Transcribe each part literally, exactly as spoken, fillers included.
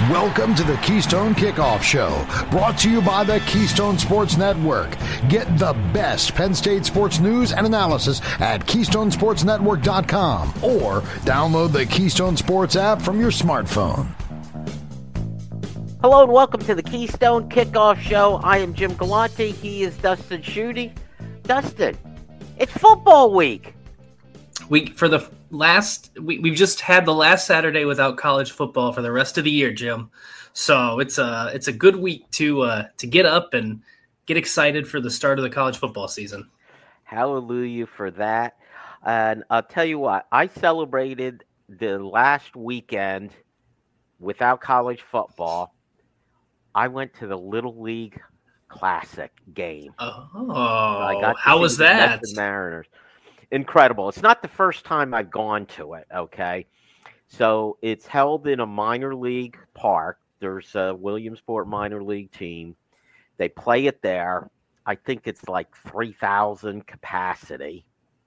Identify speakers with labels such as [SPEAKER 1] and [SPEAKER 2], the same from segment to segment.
[SPEAKER 1] Welcome to the Keystone Kickoff Show, brought to you by the Keystone Sports Network. Get the best Penn State sports news and analysis at keystone sports network dot com or download the Keystone Sports app from your smartphone.
[SPEAKER 2] Hello and welcome to the Keystone Kickoff Show. I am Jim Galante. He is Dustin Schutte. Dustin, it's football week.
[SPEAKER 3] We for the last we, we've just had the last Saturday without college football for the rest of the year, Jim. So it's a it's a good week to uh, to get up and get excited for the start of the college football season.
[SPEAKER 2] Hallelujah for that. And I'll tell you what, I celebrated the last weekend without college football. I went to the Little League Classic game.
[SPEAKER 3] Oh,
[SPEAKER 2] I got
[SPEAKER 3] how was that?
[SPEAKER 2] The Mariners. Incredible. It's not the first time I've gone to it, okay? So it's held in a minor league park. There's a Williamsport minor league team. They play it there. I think it's like three thousand capacity.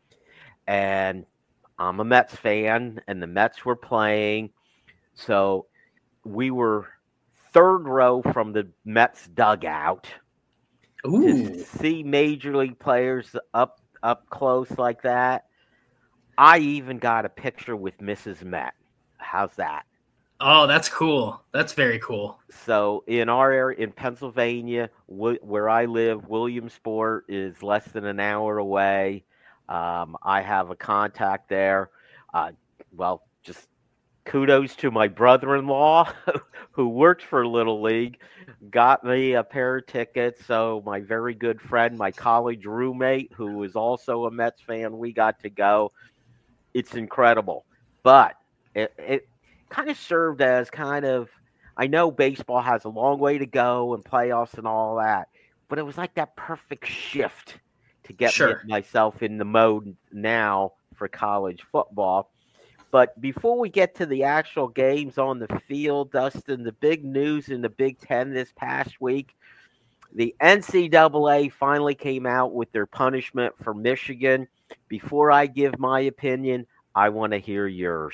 [SPEAKER 2] And I'm a Mets fan, and the Mets were playing. So we were third row from the Mets dugout.
[SPEAKER 3] Ooh.
[SPEAKER 2] To see major league players up up close like that. I even got a picture with Missus Met. How's that?
[SPEAKER 3] Oh, that's cool. That's very cool.
[SPEAKER 2] So in our area, in Pennsylvania, where I live, Williamsport is less than an hour away. Um, I have a contact there. Uh, well, just kudos to my brother-in-law who worked for Little League, got me a pair of tickets. So my very good friend, my college roommate, who was also a Mets fan, we got to go. It's incredible. But it, it kind of served as kind of, I know baseball has a long way to go and playoffs and all that, but it was like that perfect shift to get
[SPEAKER 3] Sure.
[SPEAKER 2] myself in the mode now for college football. But before we get to the actual games on the field, Dustin, the big news in the Big Ten this past week, the N C double A finally came out with their punishment for Michigan. Before I give my opinion, I want to hear yours.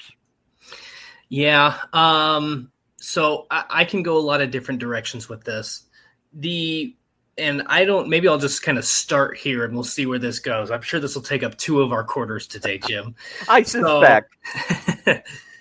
[SPEAKER 3] Yeah. Um, so I, I can go a lot of different directions with this. The And I don't, maybe I'll just kind of start here and we'll see where this goes. I'm sure this will take up two of our quarters today, Jim.
[SPEAKER 2] I suspect.
[SPEAKER 3] So,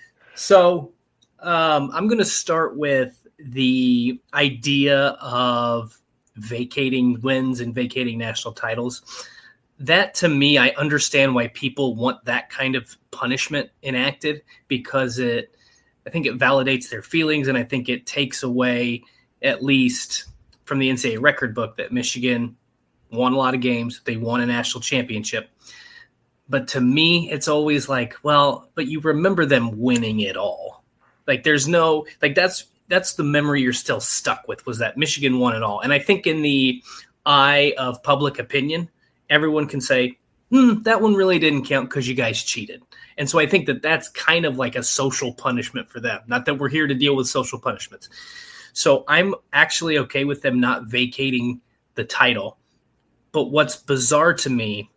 [SPEAKER 3] so um, I'm going to start with the idea of vacating wins and vacating national titles. That, to me, I understand why people want that kind of punishment enacted, because it, I think it validates their feelings, and I think it takes away, at least from the N C double A record book, that Michigan won a lot of games. They won a national championship. But to me, it's always like, well, but you remember them winning it all. Like there's no, like that's, that's the memory you're still stuck with, was that Michigan won it all. And I think in the eye of public opinion, everyone can say, hmm, that one really didn't count because you guys cheated. And so I think that that's kind of like a social punishment for them. Not that we're here to deal with social punishments. So I'm actually okay with them not vacating the title. But what's bizarre to me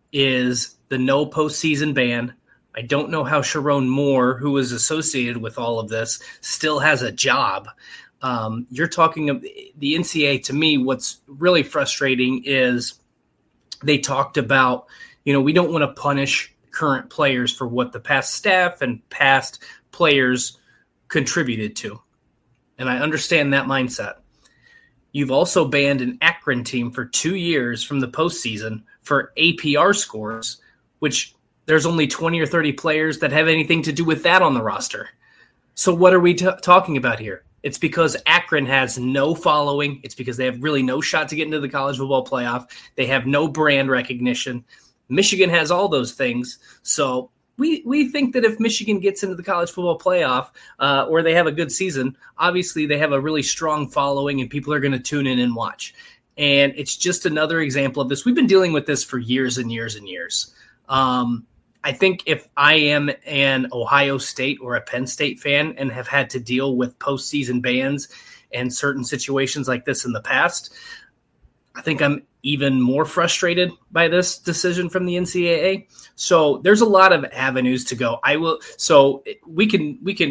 [SPEAKER 3] is the no postseason ban. I don't know how Sharon Moore, who was associated with all of this, still has a job. Um, you're talking of the N C double A. To me, what's really frustrating is they talked about, you know, we don't want to punish current players for what the past staff and past players contributed to. And I understand that mindset. You've also banned an Akron team for two years from the postseason for A P R scores, which there's only twenty or thirty players that have anything to do with that on the roster. So what are we t- talking about here? It's because Akron has no following. It's because they have really no shot to get into the college football playoff. They have no brand recognition. Michigan has all those things. So we we think that if Michigan gets into the college football playoff uh, or they have a good season, obviously they have a really strong following and people are going to tune in and watch. And it's just another example of this. We've been dealing with this for years and years and years. Um, I think if I am an Ohio State or a Penn State fan and have had to deal with postseason bans and certain situations like this in the past, I think I'm even more frustrated by this decision from the N C double A. So there's a lot of avenues to go. I will. So we can we can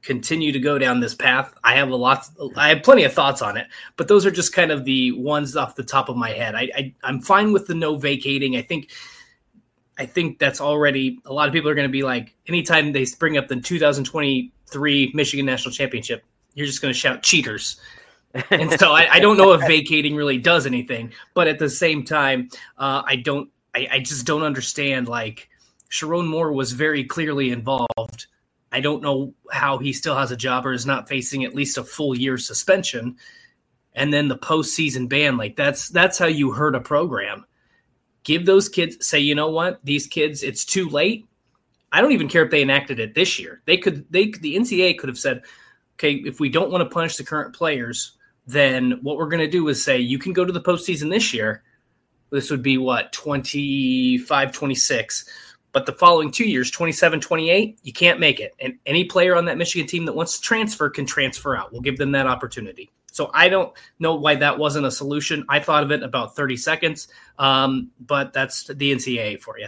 [SPEAKER 3] continue to go down this path. I have a lot, I have plenty of thoughts on it, but those are just kind of the ones off the top of my head. I, I I'm fine with the no vacating. I think, I think that's already, a lot of people are going to be like, anytime they bring up the two thousand twenty-three Michigan National Championship, you're just going to shout cheaters. And so I, I don't know if vacating really does anything, but at the same time, uh, I don't, I, I just don't understand. Like, Sherrone Moore was very clearly involved. I don't know how he still has a job or is not facing at least a full year suspension. And then the postseason ban, like that's that's how you hurt a program. Give those kids, say, you know what, these kids, it's too late. I don't even care if they enacted it this year. They could, they the N C double A could have said, okay, if we don't want to punish the current players, then what we're going to do is say you can go to the postseason this year. This would be what, twenty-five, twenty-six. But the following two years, twenty-seven, twenty-eight, you can't make it. And any player on that Michigan team that wants to transfer can transfer out. We'll give them that opportunity. So I don't know why that wasn't a solution. I thought of it in about thirty seconds, um, but that's the N C double A for you.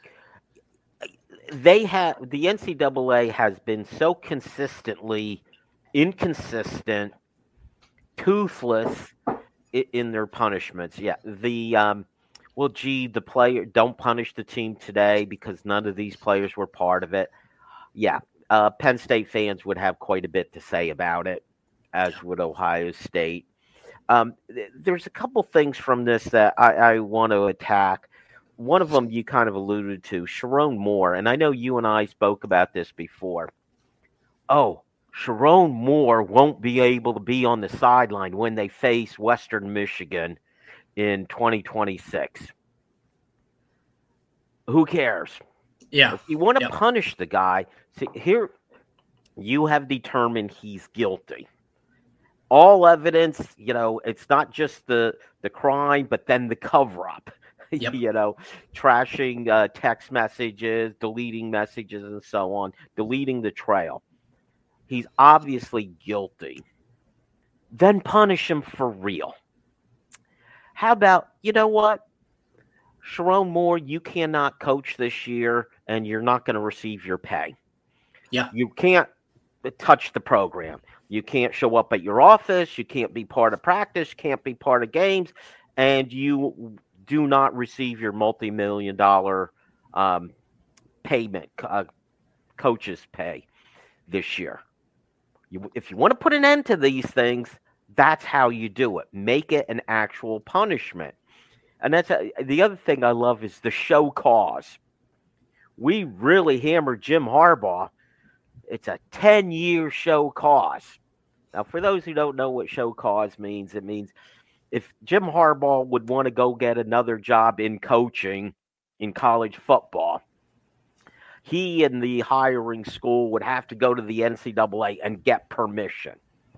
[SPEAKER 2] They have the N C double A has been so consistently inconsistent, toothless in, in their punishments. Yeah, the um, well, gee, the player don't punish the team today because none of these players were part of it. Yeah, uh, Penn State fans would have quite a bit to say about it, as would Ohio State. Um, th- there's a couple things from this that I, I want to attack. One of them you kind of alluded to, Sherrone Moore, and I know you and I spoke about this before. Oh, Sherrone Moore won't be able to be on the sideline when they face Western Michigan in twenty twenty-six. Who cares?
[SPEAKER 3] Yeah.
[SPEAKER 2] If you want to
[SPEAKER 3] yeah.
[SPEAKER 2] punish the guy, see, here you have determined he's guilty. All evidence, you know, it's not just the, the crime, but then the cover-up.
[SPEAKER 3] Yep.
[SPEAKER 2] You know, trashing uh, text messages, deleting messages, and so on, deleting the trail. He's obviously guilty. Then punish him for real. How about, you know what? Sherrone Moore, you cannot coach this year, and you're not going to receive your pay.
[SPEAKER 3] Yeah.
[SPEAKER 2] You can't touch the program. You can't show up at your office. You can't be part of practice. You can't be part of games. And you do not receive your multi-million dollar um, payment, uh, coach's pay this year. You, if you want to put an end to these things, that's how you do it. Make it an actual punishment. And that's a, the other thing I love is the show cause. We really hammered Jim Harbaugh. It's a ten-year show cause. Now, for those who don't know what show cause means, it means if Jim Harbaugh would want to go get another job in coaching in college football, he and the hiring school would have to go to the N C double A and get permission.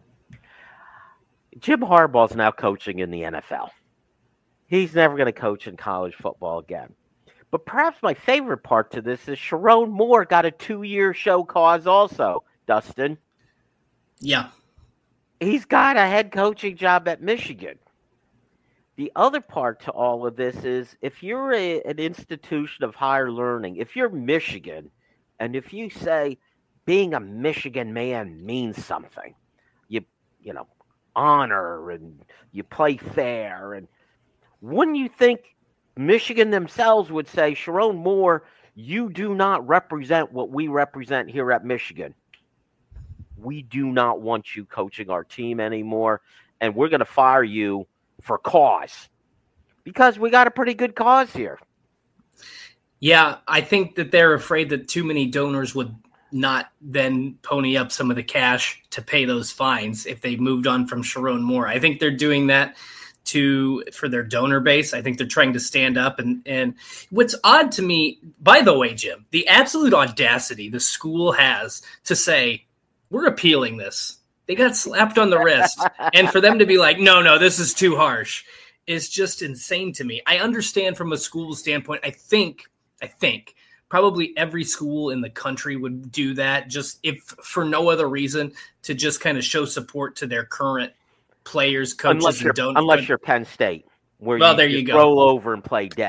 [SPEAKER 2] Jim Harbaugh's now coaching in the N F L. He's never going to coach in college football again. But perhaps my favorite part to this is Sherrone Moore got a two-year show cause also, Dustin.
[SPEAKER 3] Yeah.
[SPEAKER 2] He's got a head coaching job at Michigan. The other part to all of this is if you're a, an institution of higher learning, if you're Michigan, and if you say being a Michigan man means something, you you know, honor and you play fair, and wouldn't you think Michigan themselves would say, Sherrone Moore, you do not represent what we represent here at Michigan. We do not want you coaching our team anymore, and we're going to fire you for cause, because we got a pretty good cause here.
[SPEAKER 3] Yeah, I think that they're afraid that too many donors would not then pony up some of the cash to pay those fines if they moved on from Sherrone Moore. I think they're doing that to for their donor base. I think they're trying to stand up. And, and what's odd to me, by the way, Jim, the absolute audacity the school has to say, we're appealing this. They got slapped on the wrist. And for them to be like, no, no, this is too harsh, is just insane to me. I understand from a school standpoint. I think, I think probably every school in the country would do that, just if for no other reason, to just kind of show support to their current players, coaches,
[SPEAKER 2] unless
[SPEAKER 3] and don't.
[SPEAKER 2] Unless you're Penn State, where
[SPEAKER 3] well,
[SPEAKER 2] you,
[SPEAKER 3] there
[SPEAKER 2] you
[SPEAKER 3] you
[SPEAKER 2] roll
[SPEAKER 3] go.
[SPEAKER 2] over and play dead.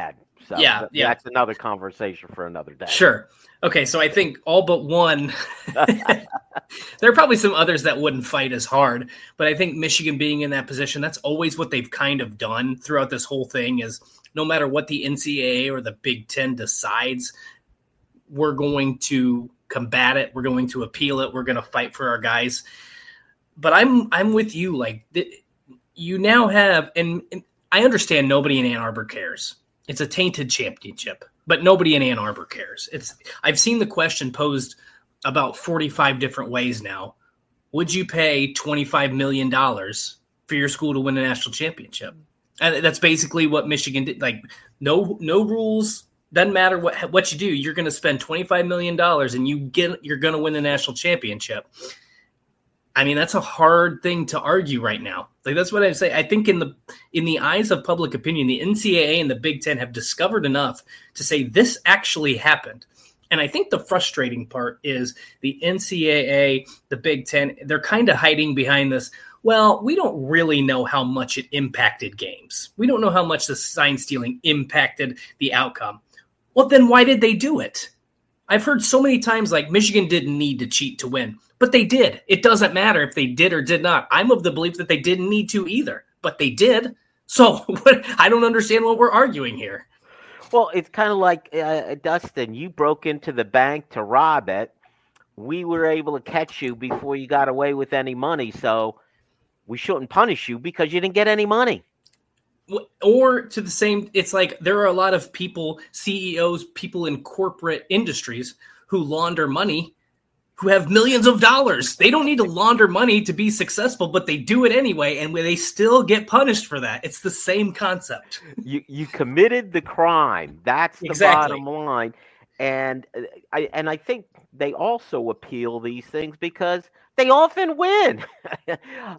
[SPEAKER 2] So
[SPEAKER 3] yeah,
[SPEAKER 2] th-
[SPEAKER 3] yeah.
[SPEAKER 2] that's another conversation for another day.
[SPEAKER 3] Sure. Okay, so I think all but one, there are probably some others that wouldn't fight as hard, but I think Michigan being in that position, that's always what they've kind of done throughout this whole thing is no matter what the N C double A or the Big Ten decides, we're going to combat it. We're going to appeal it. We're going to fight for our guys. But I'm I'm with you. Like you now have, and, and I understand nobody in Ann Arbor cares. It's a tainted championship, but nobody in Ann Arbor cares. It's I've seen the question posed about forty-five different ways now. Would you pay twenty-five million dollars for your school to win a national championship? And that's basically what Michigan did. Like no no rules. Doesn't matter what what you do. You're going to spend twenty-five million dollars and you get you're going to win the national championship. I mean, that's a hard thing to argue right now. Like that's what I say. I think in the in the eyes of public opinion, the N C double A and the Big Ten have discovered enough to say this actually happened. And I think the frustrating part is the N C double A, the Big Ten, they're kind of hiding behind this. Well, we don't really know how much it impacted games. We don't know how much the sign stealing impacted the outcome. Well, then why did they do it? I've heard so many times like Michigan didn't need to cheat to win, but they did. It doesn't matter if they did or did not. I'm of the belief that they didn't need to either, but they did. So what, I don't understand what we're arguing here.
[SPEAKER 2] Well, it's kind of like, uh, Dustin, you broke into the bank to rob it. We were able to catch you before you got away with any money, so we shouldn't punish you because you didn't get any money.
[SPEAKER 3] Or to the same, it's like there are a lot of people, C E Os, people in corporate industries who launder money, who have millions of dollars. They don't need to launder money to be successful, but they do it anyway, and they still get punished for that. It's the same concept.
[SPEAKER 2] You you committed the crime. That's the
[SPEAKER 3] exactly.
[SPEAKER 2] bottom line. And I and I think they also appeal these things because they often win. Yeah.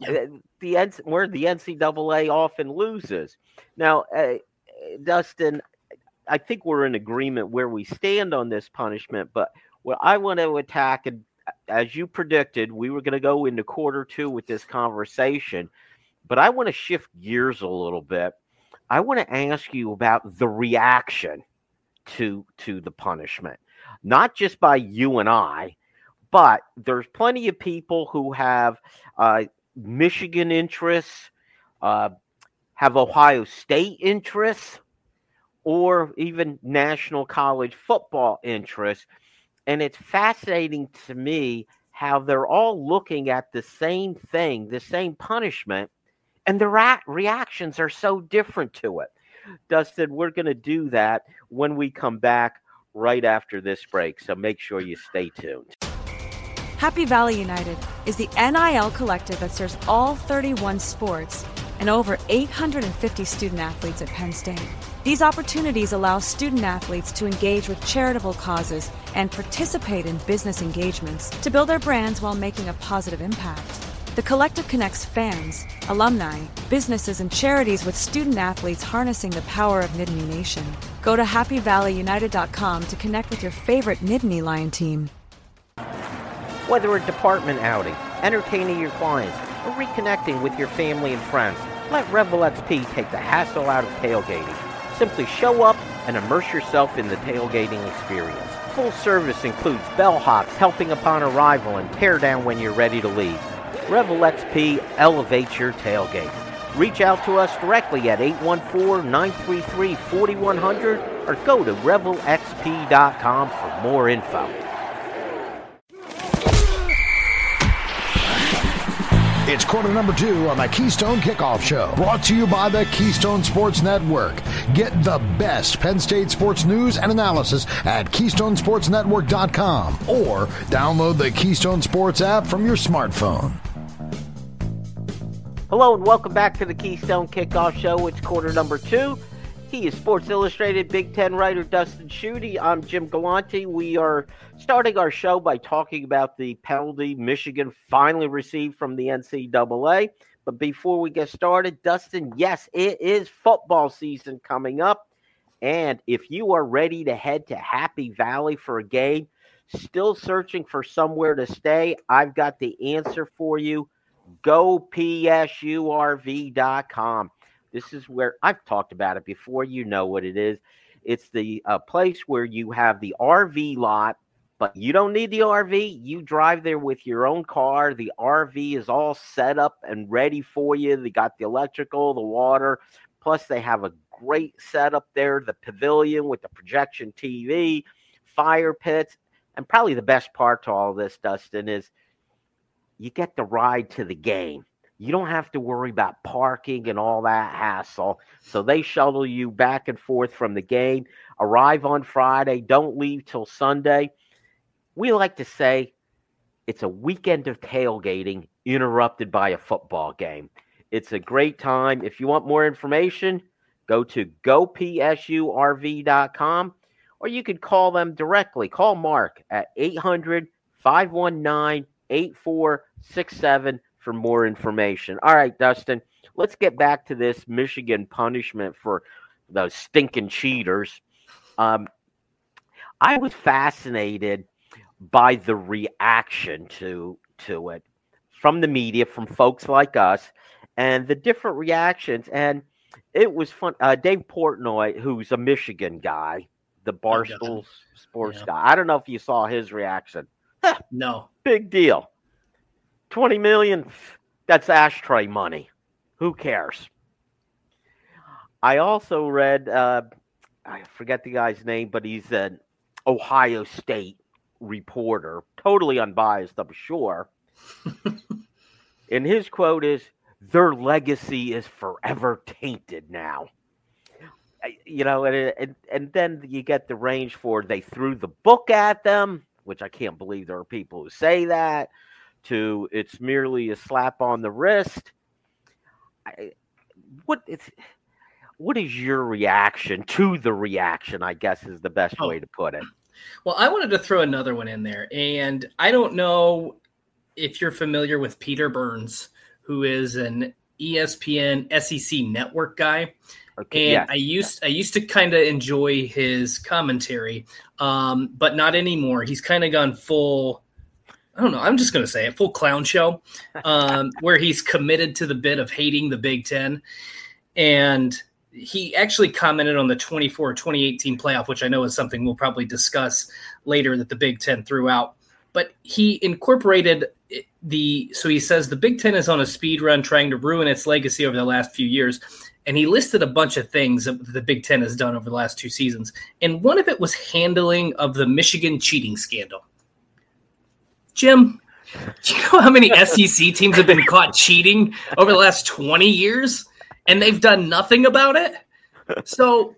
[SPEAKER 2] The where the N C double A often loses. Now, uh, Dustin, I think we're in agreement where we stand on this punishment. But what I want to attack, and as you predicted, we were going to go into quarter two with this conversation. But I want to shift gears a little bit. I want to ask you about the reaction to to the punishment, not just by you and I. But there's plenty of people who have uh, Michigan interests, uh, have Ohio State interests, or even National College Football interests. And it's fascinating to me how they're all looking at the same thing, the same punishment, and the ra- reactions are so different to it. Dustin, we're going to do that when we come back right after this break. So make sure you stay tuned.
[SPEAKER 4] Happy Valley United is the N I L collective that serves all thirty-one sports and over eight hundred fifty student athletes at Penn State. These opportunities allow student athletes to engage with charitable causes and participate in business engagements to build their brands while making a positive impact. The collective connects fans, alumni, businesses, and charities with student athletes harnessing the power of Nittany Nation. Go to happy valley united dot com to connect with your favorite Nittany Lion team.
[SPEAKER 2] Whether a department outing, entertaining your clients, or reconnecting with your family and friends, let Revel X P take the hassle out of tailgating. Simply show up and immerse yourself in the tailgating experience. Full service includes bellhops helping upon arrival and tear down when you're ready to leave. Revel X P elevates your tailgate. Reach out to us directly at eight one four, nine three three, four one zero zero or go to revel x p dot com for more info.
[SPEAKER 1] It's quarter number two on the Keystone Kickoff Show, brought to you by the Keystone Sports Network. Get the best Penn State sports news and analysis at keystone sports network dot com or download the Keystone Sports app from your smartphone.
[SPEAKER 2] Hello and welcome back to the Keystone Kickoff Show. It's quarter number two. He is Sports Illustrated Big Ten writer Dustin Schutte. I'm Jim Galante. We are starting our show by talking about the penalty Michigan finally received from the N C double A. But before we get started, Dustin, yes, it is football season coming up. And if you are ready to head to Happy Valley for a game, still searching for somewhere to stay, I've got the answer for you. go P S U R V dot com. This is where I've talked about it before. You know what it is. It's the uh, place where you have the R V lot, but you don't need the R V. You drive there with your own car. The R V is all set up and ready for you. They got the electrical, the water. Plus, they have a great setup there, the pavilion with the projection T V, fire pits. And probably the best part to all this, Dustin, is you get the ride to the game. You don't have to worry about parking and all that hassle. So they shuttle you back and forth from the game. Arrive on Friday. Don't leave till Sunday. We like to say it's a weekend of tailgating interrupted by a football game. It's a great time. If you want more information, go to go p s u r v dot com, or you could call them directly. Call Mark at eight hundred, five one nine, eight four six seven for more information. All right, Dustin, let's get back to this Michigan punishment for those stinking cheaters. Um, I was fascinated by the reaction to to it from the media, from folks like us, and the different reactions. And it was fun. Uh, Dave Portnoy, who's a Michigan guy, the Barstool Sports yeah. guy. I don't know if you saw his reaction.
[SPEAKER 3] No.
[SPEAKER 2] Big deal. twenty million dollars, that's ashtray money. Who cares? I also read, uh, I forget the guy's name, but he's an Ohio State reporter, totally unbiased, I'm sure. And his quote is, "Their legacy is forever tainted now." You know, and, and and then you get the range for they threw the book at them, which I can't believe there are people who say that, to it's merely a slap on the wrist. I, what is what is your reaction to the reaction, I guess is the best oh. way to put it.
[SPEAKER 3] Well, I wanted to throw another one in there, and I don't know if you're familiar with Peter Burns, who is an E S P N S E C network guy. Okay, and yeah. I used I used to kind of enjoy his commentary, um, but not anymore. He's kind of gone full, I don't know, I'm just going to say it, full clown show, um, where he's committed to the bit of hating the Big Ten. And he actually commented on the twenty-four twenty eighteen playoff, which I know is something we'll probably discuss later that the Big Ten threw out. But he incorporated the – so he says the Big Ten is on a speed run trying to ruin its legacy over the last few years. And he listed a bunch of things that the Big Ten has done over the last two seasons. And one of it was handling of the Michigan cheating scandal. Jim, do you know how many S E C teams have been caught cheating over the last twenty years? And they've done nothing about it? So,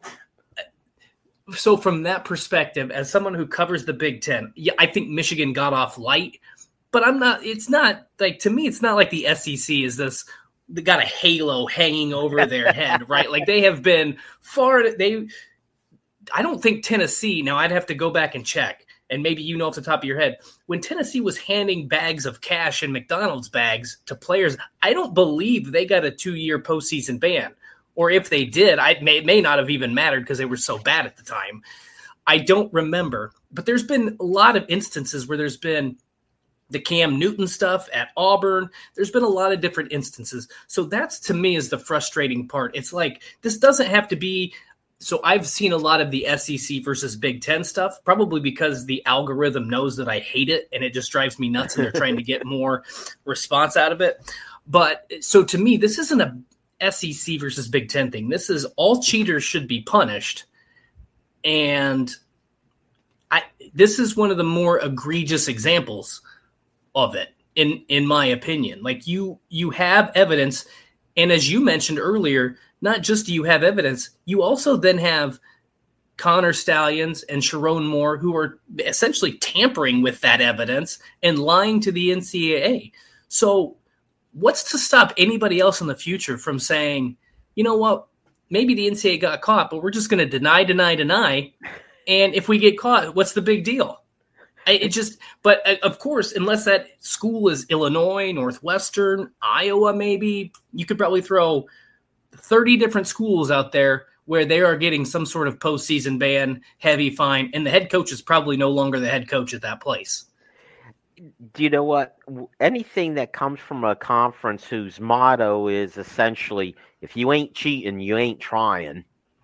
[SPEAKER 3] so from that perspective, as someone who covers the Big Ten, yeah, I think Michigan got off light. But I'm not – it's not – like to me, it's not like the S E C is this – they got a halo hanging over their head, right? Like they have been far. They, I don't think Tennessee. Now I'd have to go back and check, and maybe you know off the top of your head when Tennessee was handing bags of cash and McDonald's bags to players. I don't believe they got a two-year postseason ban, or if they did, I may it may not have even mattered because they were so bad at the time. I don't remember, but there's been a lot of instances where there's been the Cam Newton stuff at Auburn. There's been a lot of different instances. So that's, to me, is the frustrating part. It's like, this doesn't have to be – so I've seen a lot of the S E C versus Big Ten stuff, probably because the algorithm knows that I hate it and it just drives me nuts and they're trying to get more response out of it. But so to me, this isn't a S E C versus Big Ten thing. This is all cheaters should be punished. And I this is one of the more egregious examples of it, in in my opinion. Like you you have evidence, and as you mentioned earlier, not just do you have evidence, you also then have Connor Stallions and Sharon Moore who are essentially tampering with that evidence and lying to the N C double A. So what's to stop anybody else in the future from saying, you know what, maybe the N C double A got caught, but we're just going to deny, deny, deny, and if we get caught, what's the big deal? I, it just, but of course, unless that school is Illinois, Northwestern, Iowa, maybe, you could probably throw thirty different schools out there where they are getting some sort of postseason ban, heavy fine, and the head coach is probably no longer the head coach at that place.
[SPEAKER 2] Do you know what? Anything that comes from a conference whose motto is essentially, if you ain't cheating, you ain't trying.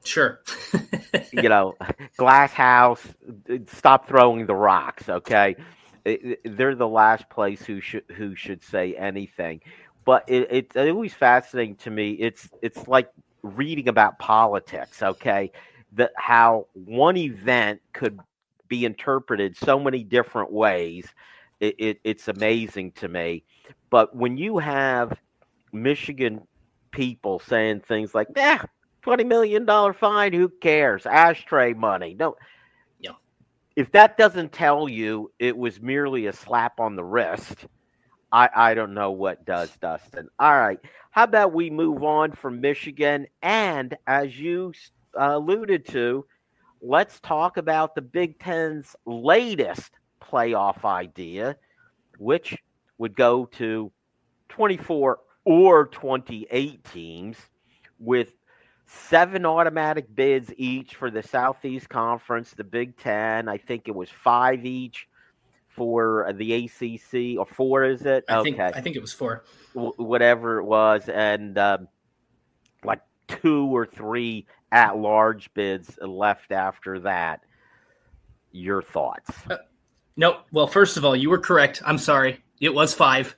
[SPEAKER 3] Sure.
[SPEAKER 2] You know, Glass House, stop throwing the rocks, okay? It, it, they're the last place who should who should say anything. But it, it's always fascinating to me. It's it's like reading about politics, okay? That how one event could be interpreted so many different ways. It, it, it's amazing to me. But when you have Michigan people saying things like, "Yeah, twenty million dollars fine, who cares? Ashtray money." No,
[SPEAKER 3] yeah.
[SPEAKER 2] If that doesn't tell you it was merely a slap on the wrist, I, I don't know what does, Dustin. All right. How about we move on from Michigan? And as you uh, alluded to, let's talk about the Big Ten's latest playoff idea, which would go to twenty-four or twenty-eight teams with seven automatic bids each for the Southeast Conference, the Big Ten. I think it was five each for the A C C, or four, is it?
[SPEAKER 3] I
[SPEAKER 2] okay.
[SPEAKER 3] think I think it was four.
[SPEAKER 2] W- whatever it was, and um, like two or three at-large bids left after that. Your thoughts?
[SPEAKER 3] Uh, no. Well, first of all, you were correct. I'm sorry. It was five.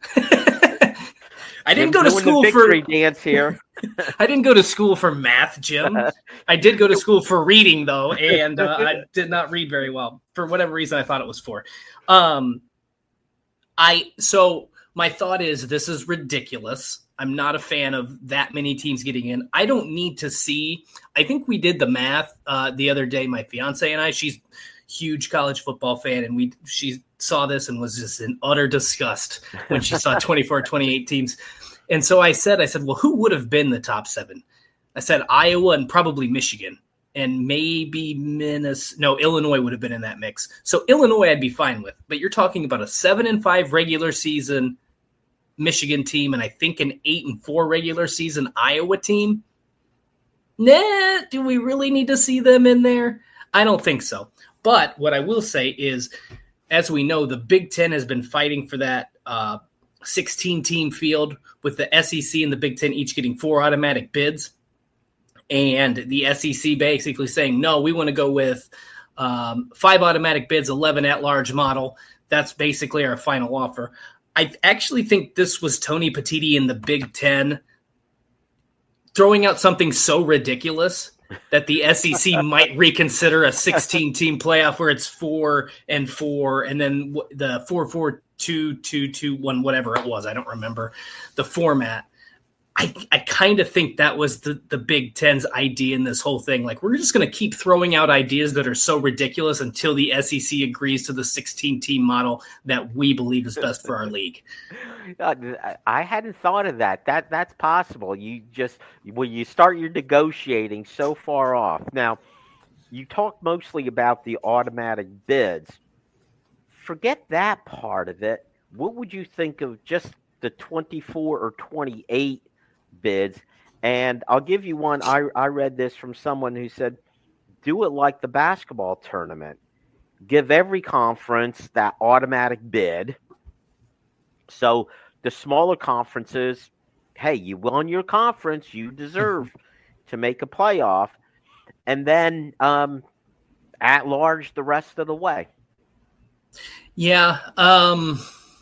[SPEAKER 3] I didn't go to school
[SPEAKER 2] the
[SPEAKER 3] for
[SPEAKER 2] dance here.
[SPEAKER 3] I didn't go to school for math, Jim. I did go to school for reading, though, and uh, I did not read very well. For whatever reason, I thought it was four. Um, I so my thought is this is ridiculous. I'm not a fan of that many teams getting in. I don't need to see. I think we did the math uh, the other day. My fiance and I. She's a huge college football fan, and we she saw this and was just in utter disgust when she saw twenty-four, twenty-eight teams. And so I said, I said, well, who would have been the top seven? I said Iowa and probably Michigan and maybe Minnesota. No, Illinois would have been in that mix. So Illinois I'd be fine with. But you're talking about a seven and five regular season Michigan team and I think an eight and four regular season Iowa team. Nah, do we really need to see them in there? I don't think so. But what I will say is, as we know, the Big Ten has been fighting for that uh, sixteen-team field, with the S E C and the Big Ten each getting four automatic bids. And the S E C basically saying, no, we want to go with um, five automatic bids, eleven at-large model. That's basically our final offer. I actually think this was Tony Petitti in the Big Ten throwing out something so ridiculous that the S E C might reconsider a sixteen-team playoff where it's four and four, and then the four, four, two, two, two, one, whatever it was. I don't remember the format. I, I kind of think that was the, the Big Ten's idea in this whole thing. Like, we're just going to keep throwing out ideas that are so ridiculous until the S E C agrees to the sixteen-team model that we believe is best for our league.
[SPEAKER 2] I hadn't thought of that. That that's possible. You just when you start your negotiating so far off. Now, you talk mostly about the automatic bids. Forget that part of it. What would you think of just the twenty-four or twenty-eight bids? And I'll give you one. I, I read this from someone who said, do it like the basketball tournament. Give every conference that automatic bid. So the smaller conferences, hey, you won your conference, you deserve to make a playoff. And then um, at large the rest of the way.
[SPEAKER 3] Yeah. Um,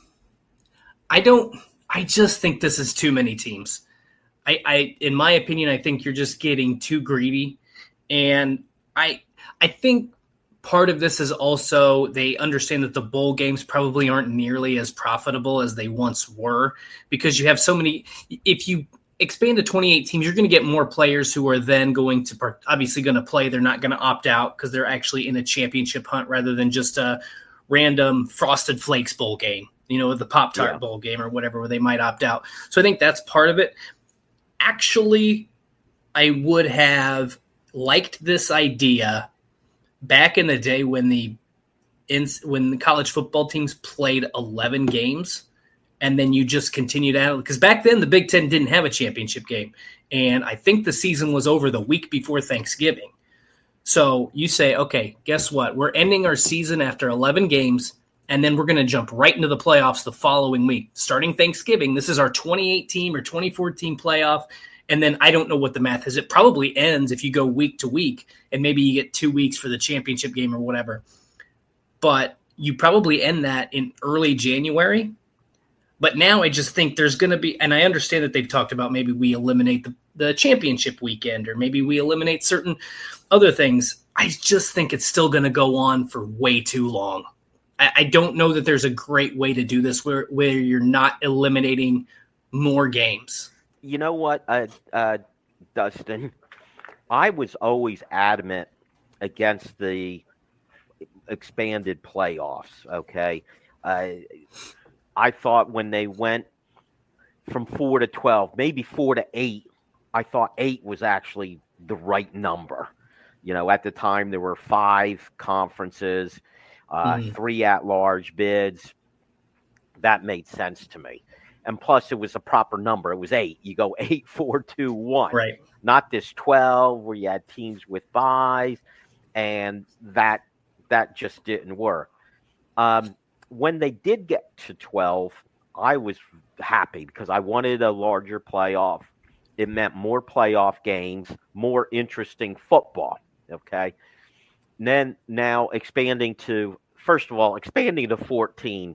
[SPEAKER 3] I don't – I just think this is too many teams. I, I, in my opinion, I think you're just getting too greedy. And I I think part of this is also they understand that the bowl games probably aren't nearly as profitable as they once were because you have so many – if you expand to twenty-eight teams, you're going to get more players who are then going to – obviously going to play. They're not going to opt out because they're actually in a championship hunt rather than just a random Frosted Flakes bowl game, you know, the Pop-Tart yeah. bowl game or whatever where they might opt out. So I think that's part of it. Actually, I would have liked this idea back in the day when the in, when the college football teams played eleven games, and then you just continued out because back then the Big Ten didn't have a championship game, and I think the season was over the week before Thanksgiving. So you say, okay, guess what? We're ending our season after eleven games, and then we're going to jump right into the playoffs the following week. Starting Thanksgiving, this is our twenty-eight team or twenty-four team playoff, And then I don't know what the math is. It probably ends if you go week to week, and maybe you get two weeks for the championship game or whatever. But you probably end that in early January. But now I just think there's going to be, and I understand that they've talked about maybe we eliminate the, the championship weekend, or maybe we eliminate certain other things. I just think it's still going to go on for way too long. I, I don't know that there's a great way to do this where, where you're not eliminating more games.
[SPEAKER 2] You know what, uh, uh, Dustin? I was always adamant against the expanded playoffs, okay? Uh, I thought when they went from four to twelve, maybe four to eight, I thought eight was actually the right number. You know, at the time there were five conferences, uh, mm. three at-large bids. That made sense to me. And plus, it was a proper number. It was eight. You go eight, four, two, one.
[SPEAKER 3] Right.
[SPEAKER 2] Not this twelve where you had teams with byes, and that that just didn't work. Um, when they did get to twelve, I was happy because I wanted a larger playoff. It meant more playoff games, more interesting football. Okay. And then now expanding to, first of all, expanding to fourteen.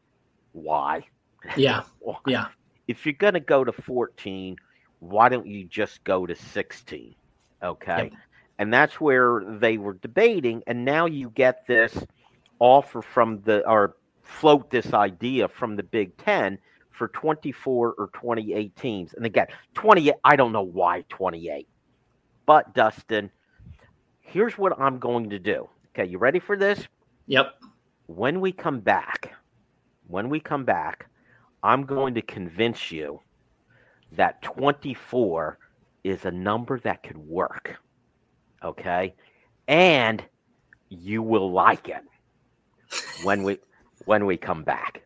[SPEAKER 2] Why?
[SPEAKER 3] Yeah. Yeah.
[SPEAKER 2] If you're going to go to fourteen, why don't you just go to sixteen? Okay. Yep. And that's where they were debating. And now you get this offer from the, or float this idea from the Big Ten for twenty-four or twenty-eight teams. And again, twenty-eight, I don't know why twenty-eight. But, Dustin, here's what I'm going to do. Okay, you ready for this?
[SPEAKER 3] Yep.
[SPEAKER 2] When we come back, when we come back, I'm going to convince you that twenty-four is a number that could work. Okay? And you will like it when we when we come back.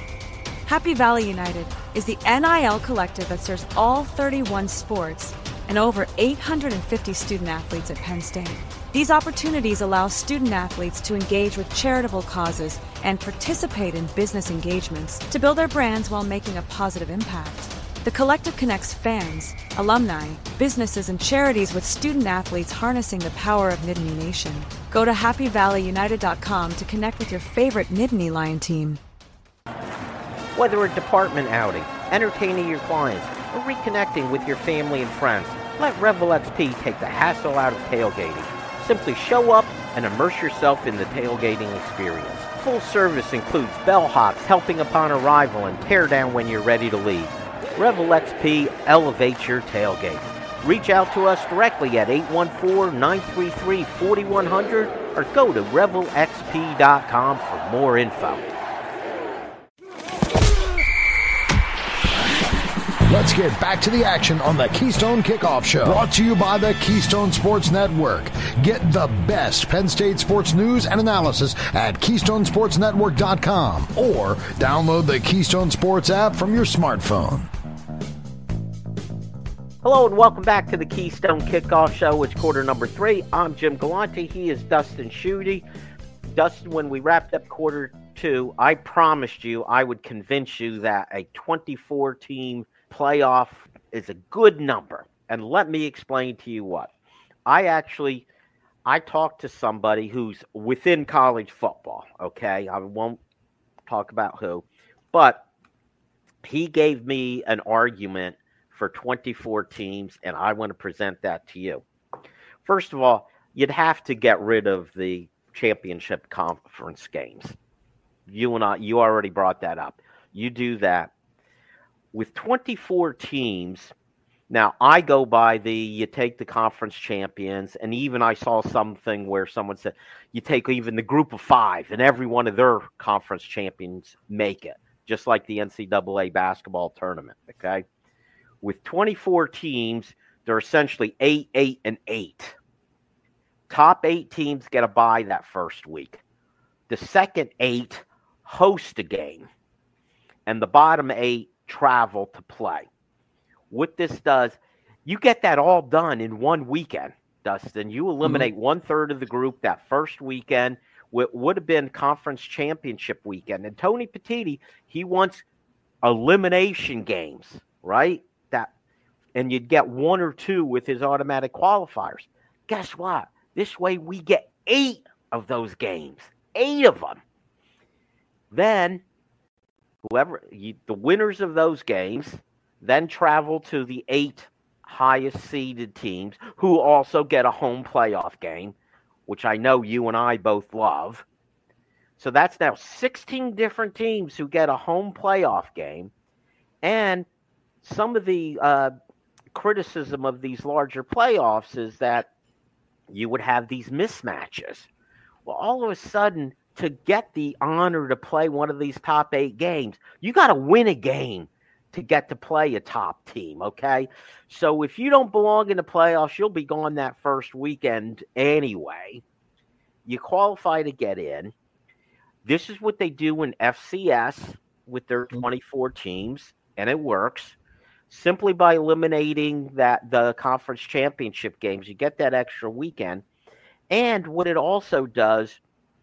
[SPEAKER 4] Happy Valley United is the N I L collective that serves all thirty-one sports and over eight hundred fifty student athletes at Penn State. These opportunities allow student athletes to engage with charitable causes and participate in business engagements to build their brands while making a positive impact. The collective connects fans, alumni, businesses, and charities with student athletes harnessing the power of Nittany Nation. Go to happy valley united dot com to connect with your favorite Nittany Lion team.
[SPEAKER 2] Whether a department outing, entertaining your clients, or reconnecting with your family and friends, let Revel X P take the hassle out of tailgating. Simply show up and immerse yourself in the tailgating experience. Full service includes bellhops helping upon arrival and tear down when you're ready to leave. Revel X P elevates your tailgate. Reach out to us directly at eight one four, nine three three, four one zero zero or go to revel x p dot com for more info.
[SPEAKER 1] Let's get back to the action on the Keystone Kickoff Show. Brought to you by the Keystone Sports Network. Get the best Penn State sports news and analysis at keystone sports network dot com or download the Keystone Sports app from your smartphone.
[SPEAKER 2] Hello and welcome back to the Keystone Kickoff Show. It's quarter number three. I'm Jim Galante. He is Dustin Schutte. Dustin, when we wrapped up quarter two, I promised you I would convince you that a twenty-four team playoff is a good number. And let me explain to you what. I actually, I talked to somebody who's within college football, okay? I won't talk about who. But he gave me an argument for twenty-four teams, and I want to present that to you. First of all, you'd have to get rid of the championship conference games. You and I, you already brought that up. You do that. With twenty-four teams, now I go by the, you take the conference champions, and even I saw something where someone said, you take even the group of five, and every one of their conference champions make it, just like the N C double A basketball tournament, okay? With twenty-four teams, they're essentially eight, eight, and eight. Top eight teams get a bye that first week. The second eight host a game, and the bottom eight travel to play. What this does, you get that all done in one weekend, Dustin. You eliminate mm-hmm. one third of the group that first weekend. What would have been conference championship weekend. And Tony Petitti, he wants elimination games, right? That and you'd get one or two with his automatic qualifiers. Guess what? This way we get eight of those games, eight of them. Then whoever you, the winners of those games then travel to the eight highest seeded teams who also get a home playoff game, which I know you and I both love. So that's now sixteen different teams who get a home playoff game. And some of the uh, criticism of these larger playoffs is that you would have these mismatches. Well, all of a sudden, to get the honor to play one of these top eight games, you got to win a game to get to play a top team, okay? So if you don't belong in the playoffs, you'll be gone that first weekend anyway. You qualify to get in. This is what they do in F C S with their twenty-four teams, and it works. Simply by eliminating that the conference championship games, you get that extra weekend. And what it also does,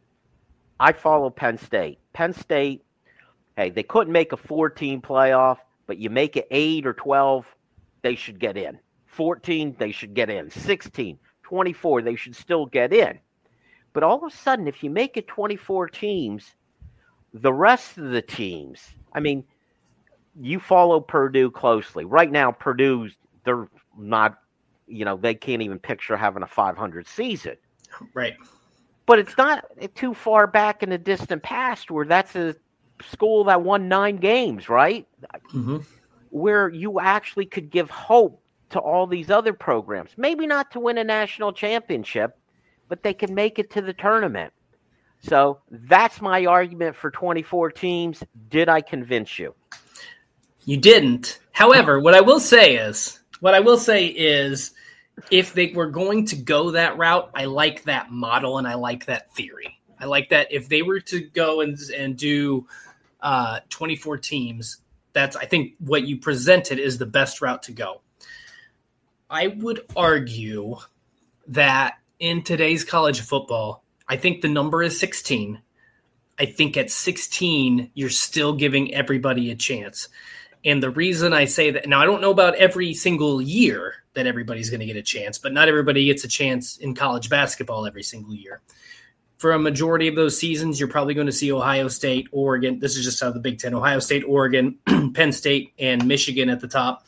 [SPEAKER 2] I follow Penn State. Penn State, hey, they couldn't make a four-team playoff, but you make it eight or twelve, they should get in. fourteen, they should get in. sixteen, twenty-four, they should still get in. But all of a sudden, if you make it twenty-four teams, the rest of the teams, I mean, you follow Purdue closely. Right now, Purdue's, they're not, you know, they can't even picture having a five hundred season.
[SPEAKER 3] Right.
[SPEAKER 2] But it's not too far back in the distant past where that's a school that won nine games, right?
[SPEAKER 3] Mm-hmm.
[SPEAKER 2] Where you actually could give hope to all these other programs. Maybe not to win a national championship, but they can make it to the tournament. So that's my argument for twenty-four teams. Did I convince you?
[SPEAKER 3] You didn't. However, what I will say is, what I will say is, if they were going to go that route, I like that model and I like that theory. I like that if they were to go and and do uh, twenty-four teams, that's I think what you presented is the best route to go. I would argue that in today's college football, I think the number is sixteen. I think at sixteen, you're still giving everybody a chance. And the reason I say that, now I don't know about every single year that everybody's going to get a chance, but not everybody gets a chance in college basketball every single year. For a majority of those seasons, you're probably going to see Ohio State, Oregon. This is just out of the Big Ten. Ohio State, Oregon, Penn State, and Michigan at the top.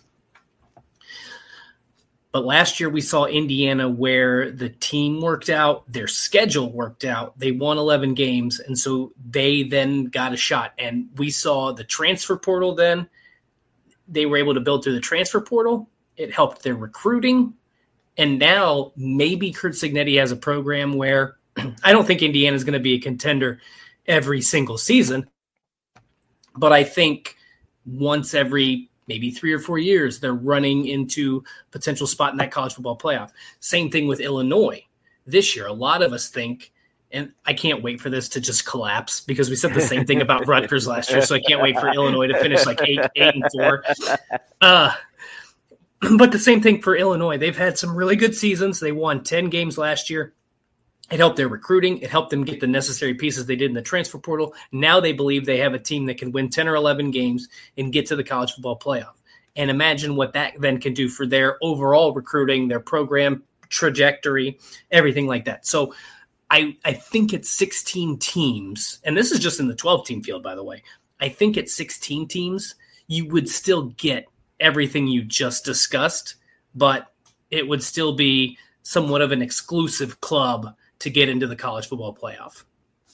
[SPEAKER 3] But last year we saw Indiana where the team worked out, their schedule worked out. They won eleven games, and so they then got a shot. And we saw the transfer portal then. They were able to build through the transfer portal. It helped their recruiting. And now maybe Curt Cignetti has a program where I don't think Indiana is going to be a contender every single season. But I think once every maybe three or four years, they're running into potential spot in that college football playoff. Same thing with Illinois this year. A lot of us think, and I can't wait for this to just collapse because we said the same thing about Rutgers last year. So I can't wait for Illinois to finish like eight, eight and four. Uh, but the same thing for Illinois. They've had some really good seasons. They won ten games last year. It helped their recruiting. It helped them get the necessary pieces they did in the transfer portal. Now they believe they have a team that can win ten or eleven games and get to the college football playoff. And imagine what that then can do for their overall recruiting, their program trajectory, everything like that. So I, I think it's sixteen teams, and this is just in the twelve-team field, by the way. I think at sixteen teams, you would still get everything you just discussed, but it would still be somewhat of an exclusive club to get into the college football playoff.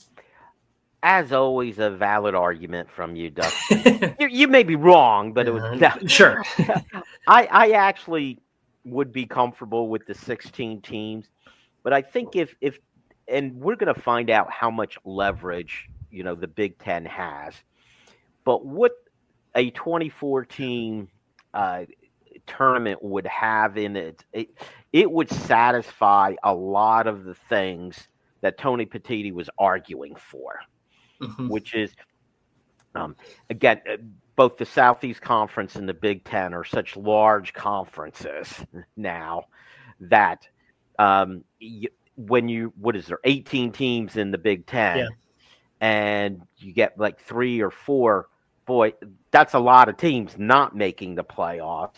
[SPEAKER 2] As always, a valid argument from you, Dustin. you, you may be wrong, but it was
[SPEAKER 3] uh, sure.
[SPEAKER 2] I, I actually would be comfortable with the sixteen teams, but I think if if and we're going to find out how much leverage, you know, the Big Ten has. But what a twenty-four team uh, tournament would have in it, it, it would satisfy a lot of the things that Tony Petitti was arguing for, mm-hmm. which is, um, again, both the Southeast Conference and the Big Ten are such large conferences now that um, you, when you, what is there, eighteen teams in the Big Ten, yeah. and you get like three or four, boy, that's a lot of teams not making the playoffs.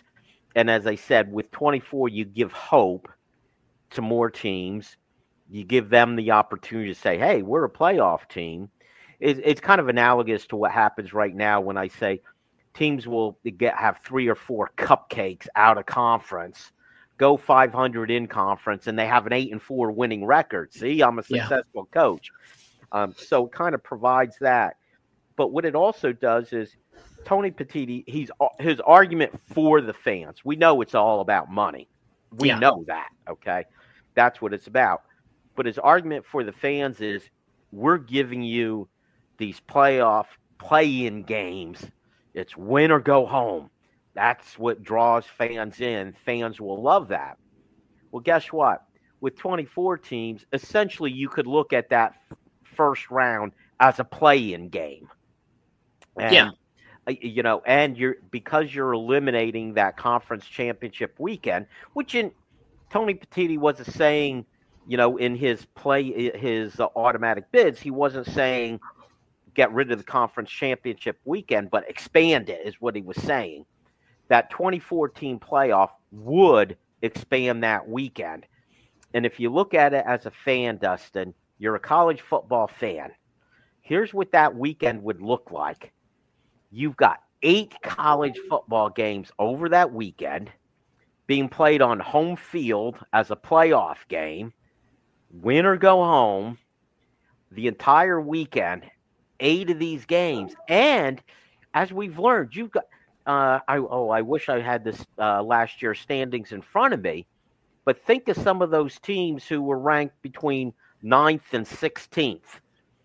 [SPEAKER 2] and as I said, with twenty-four, you give hope to more teams. You give them the opportunity to say, hey, we're a playoff team. It, it's kind of analogous to what happens right now when I say teams will get have three or four cupcakes out of conference, go five hundred in conference, and they have an eight and four winning record. See, I'm a successful yeah. coach. Um, so it kind of provides that. But what it also does is Tony Petitti, he's his argument for the fans. We know it's all about money. We yeah. know that, okay? That's what it's about. But his argument for the fans is we're giving you these playoff play-in games. It's win or go home. That's what draws fans in. Fans will love that. Well, guess what? With twenty-four teams, essentially you could look at that f- first round as a play-in game. And,
[SPEAKER 3] yeah.
[SPEAKER 2] You know, and you're because you're eliminating that conference championship weekend, which in Tony Petitti wasn't saying, you know, in his play, his uh, automatic bids, he wasn't saying get rid of the conference championship weekend, but expand it is what he was saying. That twenty-four team playoff would expand that weekend. And if you look at it as a fan, Dustin, you're a college football fan. Here's what that weekend would look like. You've got eight college football games over that weekend being played on home field as a playoff game. Win or go home. The entire weekend, eight of these games. And as we've learned, you've got uh, – I, oh, I wish I had this uh, last year's standings in front of me. But think of some of those teams who were ranked between ninth and sixteenth.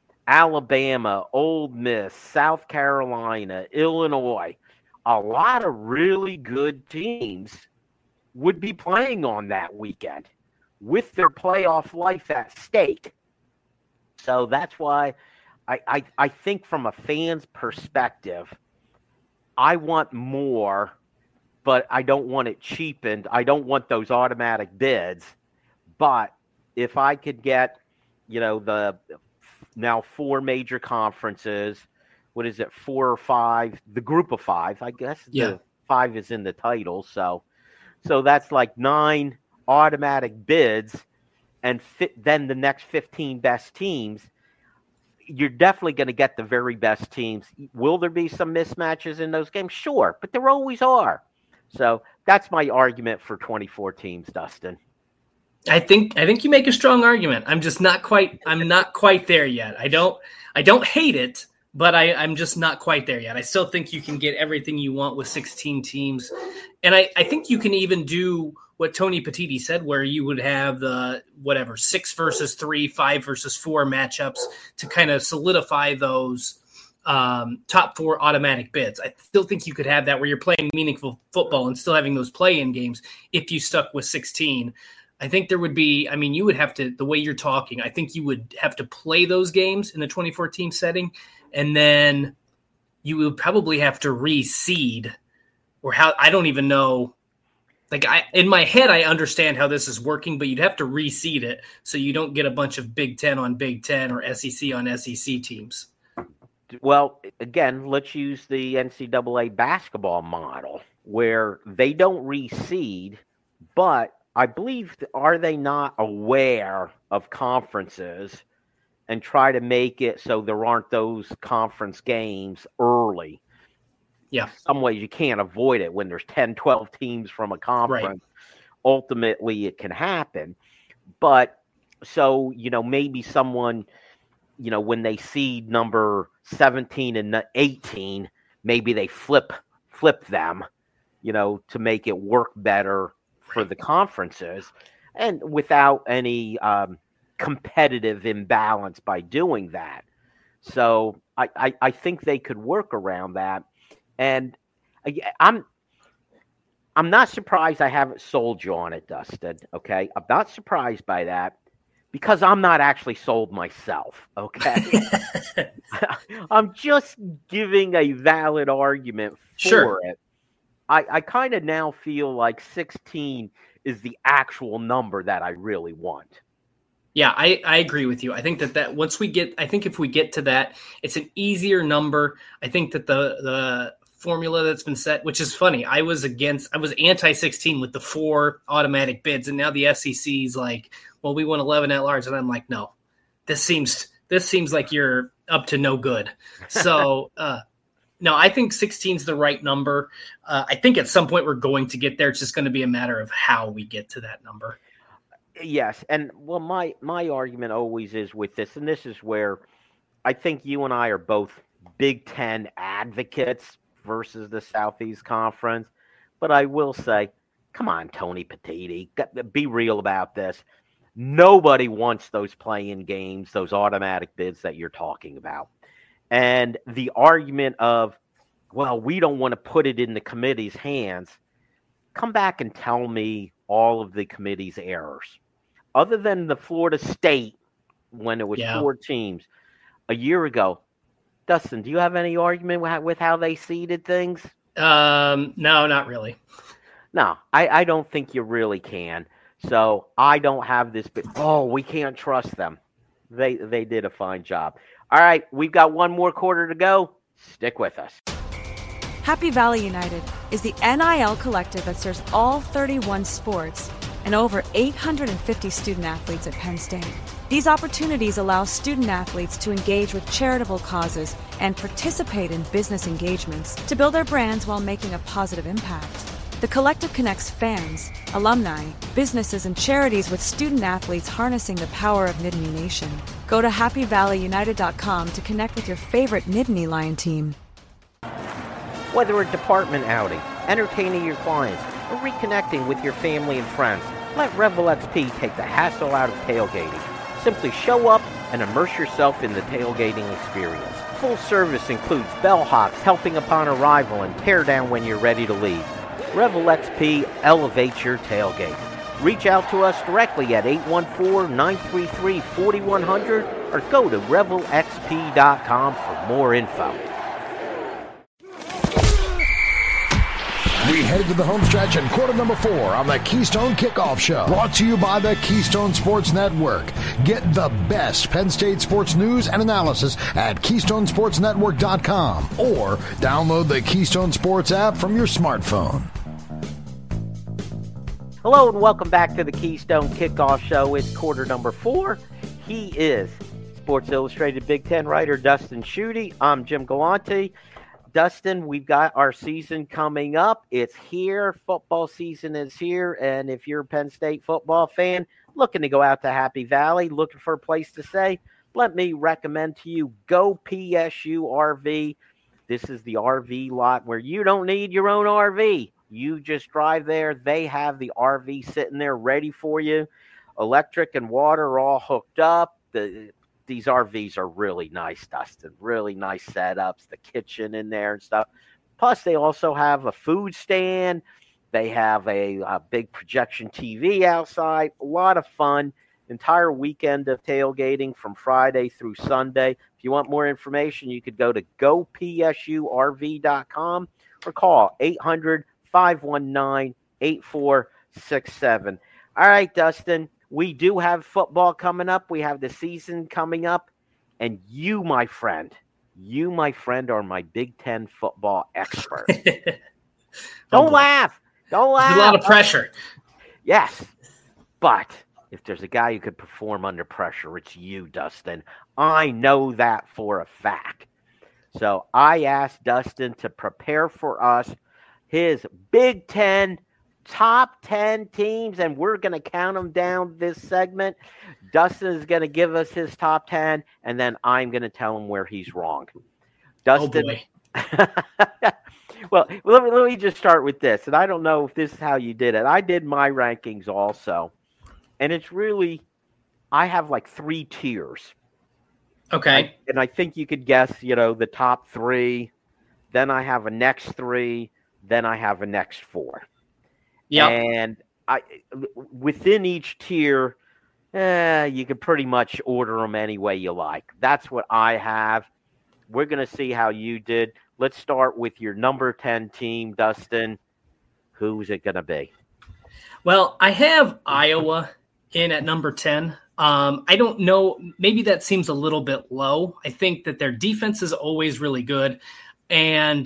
[SPEAKER 2] Alabama, Ole Miss, South Carolina, Illinois, a lot of really good teams would be playing on that weekend with their playoff life at stake. So that's why I, I, I think from a fan's perspective, I want more, but I don't want it cheapened. I don't want those automatic bids. But if I could get, you know, the – now four major conferences. What is it? Four or five? The group of five, I guess.
[SPEAKER 3] Yeah.
[SPEAKER 2] The five is in the title. So, so that's like nine automatic bids, and fit, then the next fifteen best teams. You're definitely going to get the very best teams. Will there be some mismatches in those games? Sure, but there always are. So that's my argument for twenty-four teams, Dustin.
[SPEAKER 3] I think I think you make a strong argument. I'm just not quite I'm not quite there yet. I don't I don't hate it, but I, I'm just not quite there yet. I still think you can get everything you want with sixteen teams. And I, I think you can even do what Tony Petitti said, where you would have the whatever, six versus three, five versus four matchups to kind of solidify those um, top four automatic bids. I still think you could have that where you're playing meaningful football and still having those play-in games if you stuck with sixteen. I think there would be, I mean, you would have to, the way you're talking, I think you would have to play those games in the twenty-four team setting. And then you would probably have to reseed or how, I don't even know. Like I, in my head, I understand how this is working, but you'd have to reseed it so you don't get a bunch of Big Ten on Big Ten or S E C on S E C teams.
[SPEAKER 2] Well, again, let's use the N C double A basketball model where they don't reseed, but I believe, are they not aware of conferences and try to make it so there aren't those conference games early?
[SPEAKER 3] Yeah.
[SPEAKER 2] Some ways you can't avoid it when there's ten, twelve teams from a conference. Right. Ultimately, it can happen. But so, you know, maybe someone, you know, when they seed number seventeen and eighteen, maybe they flip flip them, you know, to make it work better for the conferences and without any um, competitive imbalance by doing that. So I, I, I think they could work around that. And I'm I'm not surprised I haven't sold you on it, Dustin, okay? I'm not surprised by that because I'm not actually sold myself, okay? I'm just giving a valid argument for
[SPEAKER 3] sure.
[SPEAKER 2] it. I, I kind of now feel like sixteen is the actual number that I really want.
[SPEAKER 3] Yeah, I, I agree with you. I think that, that once we get, I think if we get to that, it's an easier number. I think that the the formula that's been set, which is funny. I was against, I was anti sixteen with the four automatic bids, and now the S E C's like, well, we want eleven at large, and I'm like, no, this seems this seems like you're up to no good. So, uh, no, I think sixteen is the right number. Uh, I think at some point we're going to get there. It's just going to be a matter of how we get to that number.
[SPEAKER 2] Yes, and well, my my argument always is with this, and this is where I think you and I are both Big Ten advocates versus the Southeast Conference. But I will say, come on, Tony Petitti, be real about this. Nobody wants those play-in games, those automatic bids that you're talking about. And the argument of, well, we don't want to put it in the committee's hands. Come back and tell me all of the committee's errors. Other than the Florida State, when it was
[SPEAKER 3] yeah.
[SPEAKER 2] four teams, a year ago, Dustin, do you have any argument with how they seeded things?
[SPEAKER 3] Um, no, not really.
[SPEAKER 2] No, I, I don't think you really can. So I don't have this, but oh, we can't trust them. They they did a fine job. All right, we've got one more quarter to go. Stick with us.
[SPEAKER 4] Happy Valley United is the N I L collective that serves all thirty-one sports and over eight hundred fifty student athletes at Penn State. These opportunities allow student athletes to engage with charitable causes and participate in business engagements to build their brands while making a positive impact. The collective connects fans, alumni, businesses, and charities with student athletes harnessing the power of Nittany Nation. Go to happy valley united dot com to connect with your favorite Nittany Lion team.
[SPEAKER 2] Whether a department outing, entertaining your clients, or reconnecting with your family and friends, let Revel X P take the hassle out of tailgating. Simply show up and immerse yourself in the tailgating experience. Full service includes bellhops helping upon arrival and tear down when you're ready to leave. Revel X P elevates your tailgate. Reach out to us directly at eight one four, nine three three, four one zero zero or go to revel x p dot com for more info.
[SPEAKER 1] We head to the home stretch in quarter number four on the Keystone Kickoff Show. Brought to you by the Keystone Sports Network. Get the best Penn State sports news and analysis at keystone sports network dot com or download the Keystone Sports app from your smartphone.
[SPEAKER 2] Hello and welcome back to the Keystone Kickoff Show. It's quarter number four. He is Sports Illustrated Big Ten writer Dustin Schutte. I'm Jim Galante. Dustin, we've got our season coming up. It's here. Football season is here. And if you're a Penn State football fan looking to go out to Happy Valley, looking for a place to stay, let me recommend to you Go P S U R V. This is the R V lot where you don't need your own R V. You just drive there. They have the R V sitting there ready for you. Electric and water are all hooked up. The These R Vs are really nice, Dustin. Really nice setups, the kitchen in there and stuff. Plus, they also have a food stand. They have a, a big projection T V outside. A lot of fun. Entire weekend of tailgating from Friday through Sunday. If you want more information, you could go to go p s u r v dot com or call eight hundred, five one nine, eight four six seven. All right, Dustin. We do have football coming up. We have the season coming up. And you, my friend, you, my friend, are my Big Ten football expert. Don't laugh. Don't laugh.
[SPEAKER 3] There's a lot of pressure.
[SPEAKER 2] Yes. But if there's a guy who could perform under pressure, it's you, Dustin. I know that for a fact. So I asked Dustin to prepare for us his Big Ten top ten teams, and we're going to count them down this segment. Dustin is going to give us his top ten, and then I'm going to tell him where he's wrong. Dustin.
[SPEAKER 3] Oh boy.
[SPEAKER 2] Well, let me, let me just start with this, and I don't know if this is how you did it. I did my rankings also, and it's really, I have like three tiers.
[SPEAKER 3] Okay.
[SPEAKER 2] I, and I think you could guess, you know, the top three, then I have a next three, then I have a next four.
[SPEAKER 3] Yeah,
[SPEAKER 2] and I within each tier, eh, you can pretty much order them any way you like. That's what I have. We're going to see how you did. Let's start with your number ten team, Dustin. Who's it going to be?
[SPEAKER 3] Well, I have Iowa in at number ten. Um, I don't know. Maybe that seems a little bit low. I think that their defense is always really good, and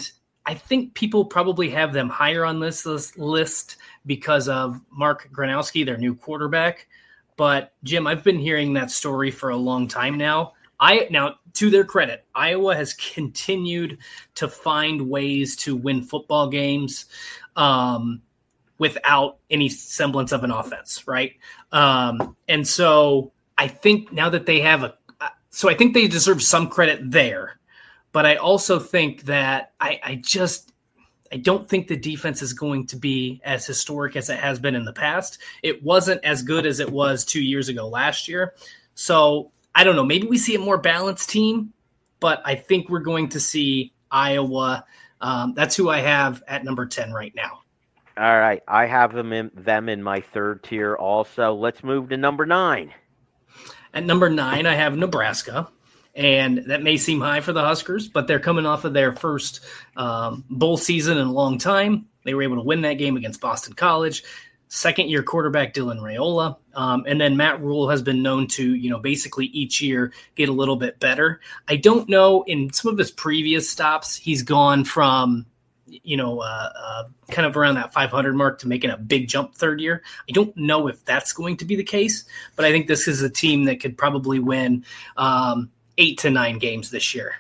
[SPEAKER 3] I think people probably have them higher on this list because of Mark Gronowski, their new quarterback. But Jim, I've been hearing that story for a long time now. I now, to their credit, Iowa has continued to find ways to win football games um, without any semblance of an offense, right? Um, and so I think now that they have a, so I think they deserve some credit there. But I also think that I, I just I don't think the defense is going to be as historic as it has been in the past. It wasn't as good as it was two years ago last year. So I don't know. Maybe we see a more balanced team, but I think we're going to see Iowa. Um, that's who I have at number ten right now.
[SPEAKER 2] All right. I have them in, them in my third tier also. Let's move to number nine.
[SPEAKER 3] At number nine, I have Nebraska. And that may seem high for the Huskers, but they're coming off of their first um, bowl season in a long time. They were able to win that game against Boston College. Second-year quarterback Dylan Raiola. Um, and then Matt Rule has been known to, you know, basically each year get a little bit better. I don't know, in some of his previous stops, he's gone from, you know, uh, uh, kind of around that five hundred mark to making a big jump third year. I don't know if that's going to be the case, but I think this is a team that could probably win um, – eight to nine games this year.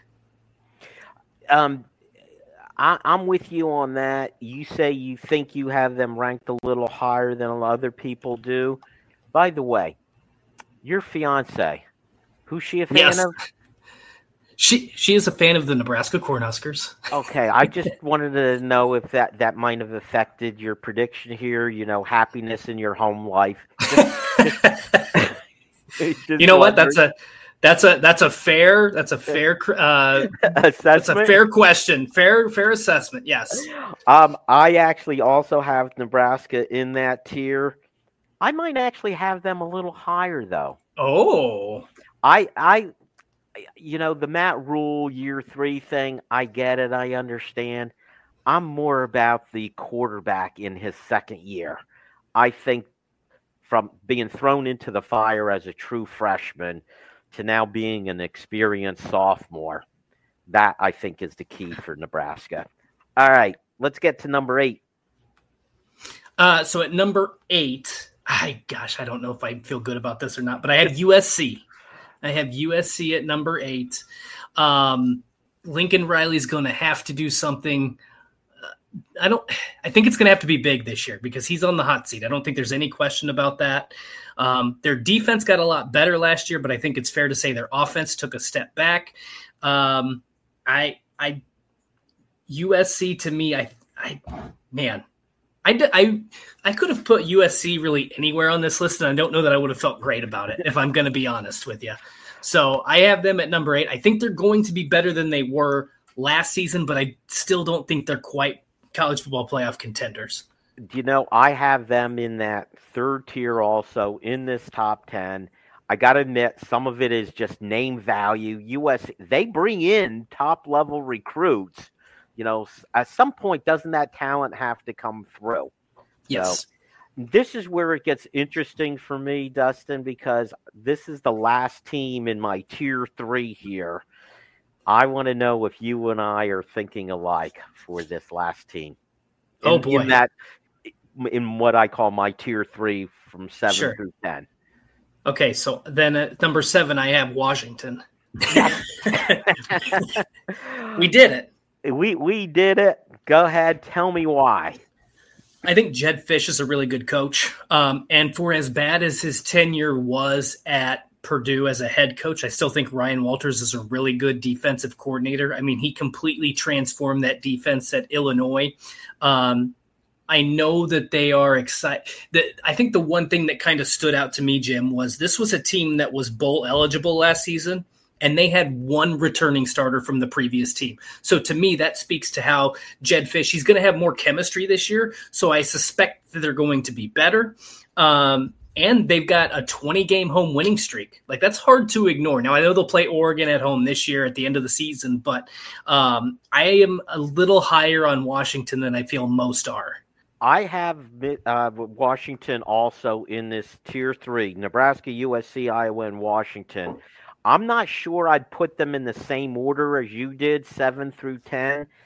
[SPEAKER 2] Um, I, I'm with you on that. You say you think you have them ranked a little higher than other people do. By the way, your fiance, who's she a fan
[SPEAKER 3] yes.
[SPEAKER 2] of?
[SPEAKER 3] She she is a fan of the Nebraska Cornhuskers.
[SPEAKER 2] Okay, I just wanted to know if that, that might have affected your prediction here, you know, happiness in your home life. Just, just,
[SPEAKER 3] you know what? That's a That's a that's a fair that's a fair uh, that's a fair question. Fair fair assessment. Yes.
[SPEAKER 2] Um, I actually also have Nebraska in that tier. I might actually have them a little higher though.
[SPEAKER 3] Oh.
[SPEAKER 2] I I you know, the Matt Rule year three thing, I get it, I understand. I'm more about the quarterback in his second year. I think from being thrown into the fire as a true freshman to now being an experienced sophomore. That, I think, is the key for Nebraska. All right, let's get to number eight.
[SPEAKER 3] Uh, so at number eight, I gosh, I don't know if I feel good about this or not, but I have U S C. I have U S C at number eight. Um, Lincoln Riley's going to have to do something. Uh, I don't. I think it's going to have to be big this year because he's on the hot seat. I don't think there's any question about that. Um, their defense got a lot better last year, but I think it's fair to say their offense took a step back. Um, I, I, U S C to me, I, I, man, I, I, I could have put U S C really anywhere on this list, and I don't know that I would have felt great about it if I'm going to be honest with you. So I have them at number eight. I think they're going to be better than they were last season, but I still don't think they're quite college football playoff contenders.
[SPEAKER 2] You know, I have them in that third tier also in this top ten. I got to admit, some of it is just name value. U S C, they bring in top-level recruits. You know, at some point, doesn't that talent have to come through?
[SPEAKER 3] Yes.
[SPEAKER 2] So, this is where it gets interesting for me, Dustin, because this is the last team in my tier three here. I want to know if you and I are thinking alike for this last team. In,
[SPEAKER 3] oh, boy.
[SPEAKER 2] In that, in what I call my tier three from seven
[SPEAKER 3] sure.
[SPEAKER 2] through ten.
[SPEAKER 3] Okay, so then at number seven, I have Washington. We did it.
[SPEAKER 2] We we did it. Go ahead, tell me why.
[SPEAKER 3] I think Jed Fish is a really good coach, um, and for as bad as his tenure was at Purdue as a head coach, I still think Ryan Walters is a really good defensive coordinator. I mean, he completely transformed that defense at Illinois. Um, I know that they are excited. I think the one thing that kind of stood out to me, Jim, was this was a team that was bowl eligible last season, and they had one returning starter from the previous team. So to me, that speaks to how Jed Fish, he's going to have more chemistry this year. So I suspect that they're going to be better. Um, and they've got a twenty-game home winning streak. Like, that's hard to ignore. Now, I know they'll play Oregon at home this year at the end of the season, but um, I am a little higher on Washington than I feel most are.
[SPEAKER 2] I have uh, Washington also in this tier three, Nebraska, U S C, Iowa, and Washington. I'm not sure I'd put them in the same order as you did, seven through ten.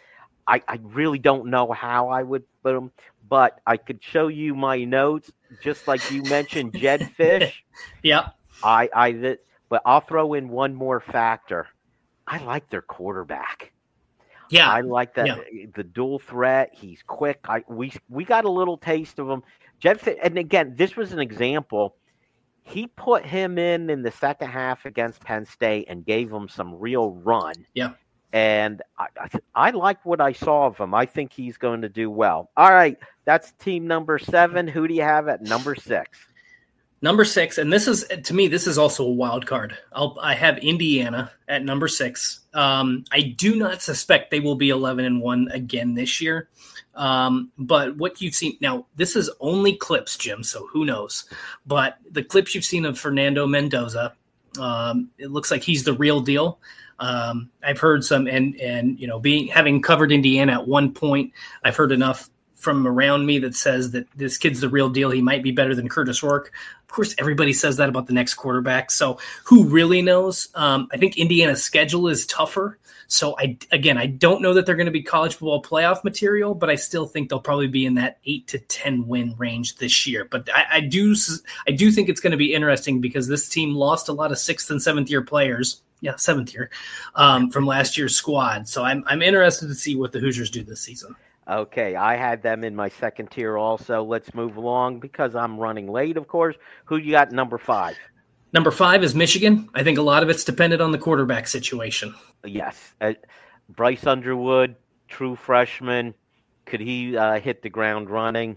[SPEAKER 2] I, I really don't know how I would put them, but I could show you my notes, just like you mentioned, Jedd Fisch.
[SPEAKER 3] Yeah.
[SPEAKER 2] I, I, but I'll throw in one more factor. I like their quarterback.
[SPEAKER 3] Yeah.
[SPEAKER 2] I like that. Yeah. The dual threat. He's quick. I, we, we got a little taste of him. Jedd Fisch, and again, this was an example. He put him in in the second half against Penn State and gave him some real run.
[SPEAKER 3] Yeah.
[SPEAKER 2] And I, I, I like what I saw of him. I think he's going to do well. All right. That's team number seven. Who do you have at number six?
[SPEAKER 3] Number six, and this is, to me, this is also a wild card. I'll, I have Indiana at number six. Um, I do not suspect they will be eleven and one again this year. Um, but what you've seen now, this is only clips, Jim, so who knows? But the clips you've seen of Fernando Mendoza, um, it looks like he's the real deal. Um, I've heard some, and and you know, being having covered Indiana at one point, I've heard enough from around me that says that this kid's the real deal. He might be better than Curtis Rourke. Of course, everybody says that about the next quarterback. So who really knows? Um, I think Indiana's schedule is tougher. So I, again, I don't know that they're going to be college football playoff material, but I still think they'll probably be in that eight to ten win range this year. But I, I do, I do think it's going to be interesting because this team lost a lot of sixth and seventh year players. Yeah, seventh year um, from last year's squad. So I'm, I'm interested to see what the Hoosiers do this season.
[SPEAKER 2] Okay, I had them in my second tier also. Let's move along because I'm running late, of course. Who you got number five?
[SPEAKER 3] Number five is Michigan. I think a lot of it's dependent on the quarterback situation.
[SPEAKER 2] Yes. Uh, Bryce Underwood, true freshman. Could he uh, hit the ground running?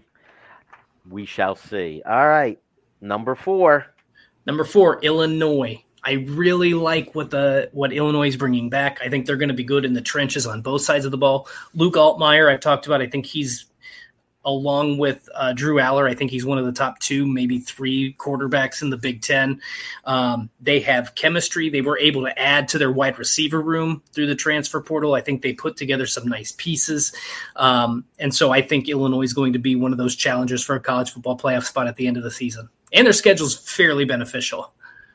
[SPEAKER 2] We shall see. All right, number four.
[SPEAKER 3] Number four, Illinois. I really like what the what Illinois is bringing back. I think they're going to be good in the trenches on both sides of the ball. Luke Altmaier, I've talked about. I think he's, along with uh, Drew Aller, I think he's one of the top two, maybe three quarterbacks in the Big Ten. Um, they have chemistry. They were able to add to their wide receiver room through the transfer portal. I think they put together some nice pieces. Um, and so I think Illinois is going to be one of those challengers for a college football playoff spot at the end of the season. And their schedule's fairly beneficial.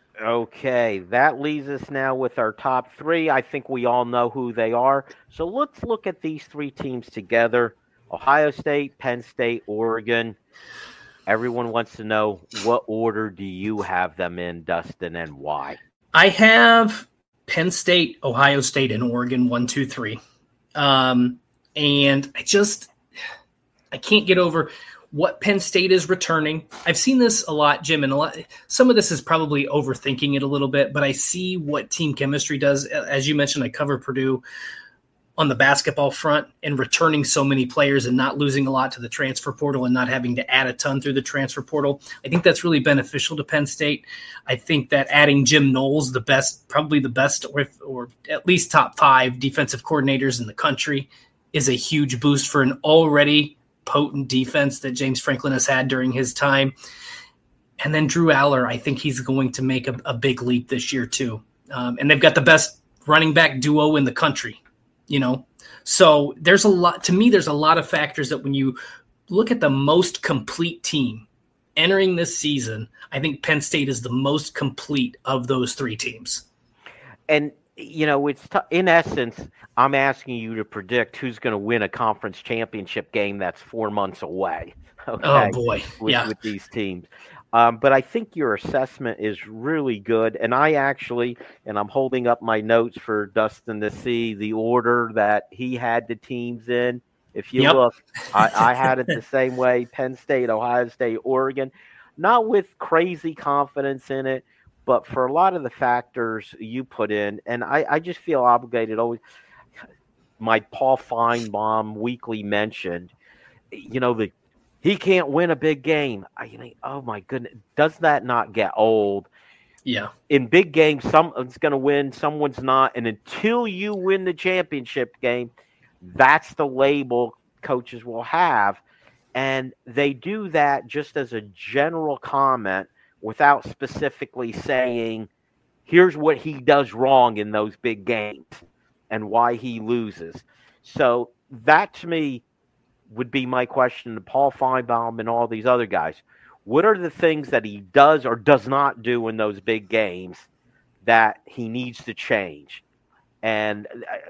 [SPEAKER 2] Okay, that leaves us now with our top three. I think we all know who they are. So let's look at these three teams together. Ohio State, Penn State, Oregon. Everyone wants to know, what order do you have them in, Dustin, and why?
[SPEAKER 3] I have Penn State, Ohio State, and Oregon, one, two, three. Um, and I just, I can't get over what Penn State is returning. I've seen this a lot, Jim, and a lot. Some of this is probably overthinking it a little bit, but I see what team chemistry does. As you mentioned, I cover Purdue on the basketball front, and returning so many players and not losing a lot to the transfer portal and not having to add a ton through the transfer portal. I think that's really beneficial to Penn State. I think that adding Jim Knowles, the best, probably the best, or, or at least top five defensive coordinators in the country, is a huge boost for an already potent defense that James Franklin has had during his time. And then Drew Aller, I think he's going to make a, a big leap this year too. Um, and they've got the best running back duo in the country, you know? So there's a lot, to me, there's a lot of factors that when you look at the most complete team entering this season, I think Penn State is the most complete of those three teams.
[SPEAKER 2] And, you know, it's t- in essence, I'm asking you to predict who's going to win a conference championship game that's four months away. Okay,
[SPEAKER 3] oh, boy.
[SPEAKER 2] With,
[SPEAKER 3] yeah.
[SPEAKER 2] with these teams. Um, but I think your assessment is really good. And I actually, and I'm holding up my notes for Dustin to see the order that he had the teams in. If you yep. look, I, I had it the same way: Penn State, Ohio State, Oregon. Not with crazy confidence in it, but for a lot of the factors you put in. And I, I just feel obligated always. My Paul Feinbaum weekly mentioned, you know, the he can't win a big game. I think, oh my goodness, does that not get old?
[SPEAKER 3] Yeah.
[SPEAKER 2] In big games, someone's going to win, someone's not. And until you win the championship game, that's the label coaches will have. And they do that just as a general comment without specifically saying, here's what he does wrong in those big games and why he loses. So that to me would be my question to Paul Feinbaum and all these other guys. What are the things that he does or does not do in those big games that he needs to change? And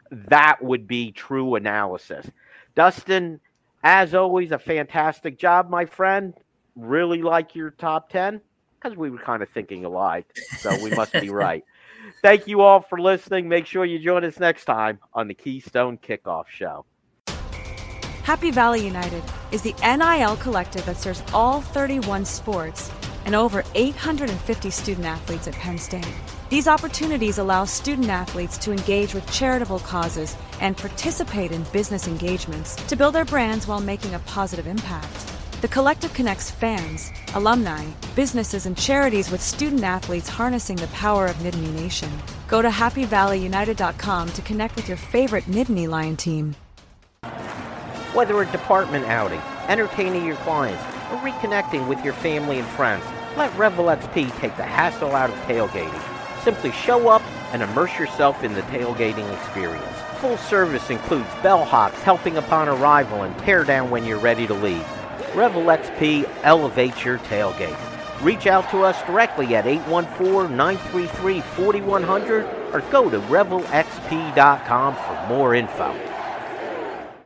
[SPEAKER 2] that would be true analysis. Dustin, as always, a fantastic job, my friend. Really like your top ten, because we were kind of thinking alike, so we must be right. Thank you all for listening. Make sure you join us next time on the Keystone Kickoff Show.
[SPEAKER 4] Happy Valley United is the N I L collective that serves all thirty-one sports and over eight hundred fifty student athletes at Penn State. These opportunities allow student athletes to engage with charitable causes and participate in business engagements to build their brands while making a positive impact. The collective connects fans, alumni, businesses, and charities with student athletes harnessing the power of Nittany Nation. Go to happy valley united dot com to connect with your favorite Nittany Lion team.
[SPEAKER 2] Whether a department outing, entertaining your clients, or reconnecting with your family and friends, let Revel X P take the hassle out of tailgating. Simply show up and immerse yourself in the tailgating experience. Full service includes bellhops helping upon arrival and tear down when you're ready to leave. Revel X P elevates your tailgate. Reach out to us directly at eight one four, nine three three, four one zero zero or go to revel x p dot com for more info.